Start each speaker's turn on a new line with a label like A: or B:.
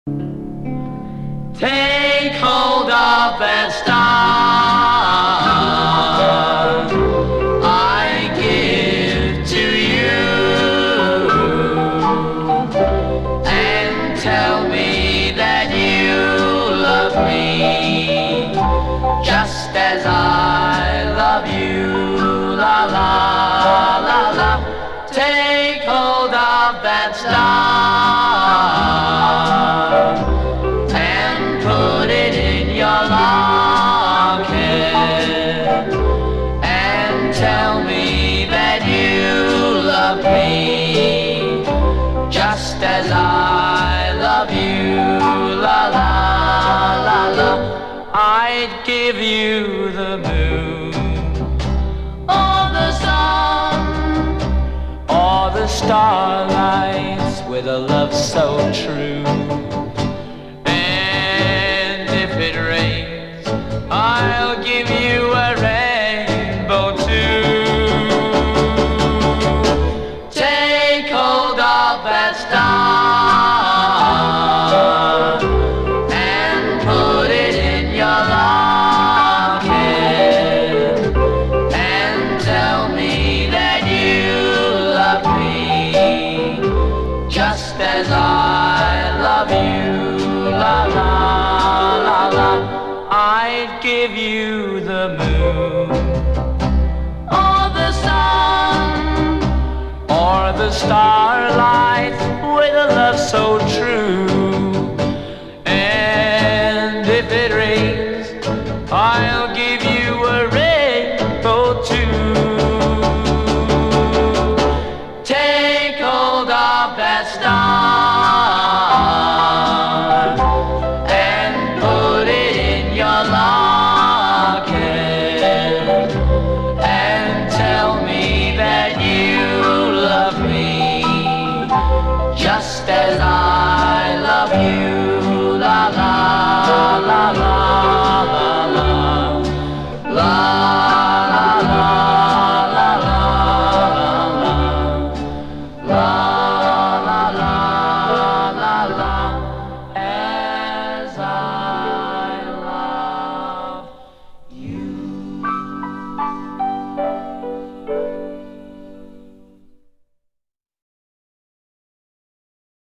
A: Take hold of that star I give to you, and tell me that you love me just as I love you. La la la la. Take hold of that star and put it in your locket, and tell me that you love me just as I love you. La la la la. I'd give you the moon or the sun or the starlights with a love so true. And if it rains, I'll give you a rainbow too. Take hold of that star and put it in your locket, and tell me that you love me just as I love you. La la la la. I'd give you the moon or the sun or the starlight with a love so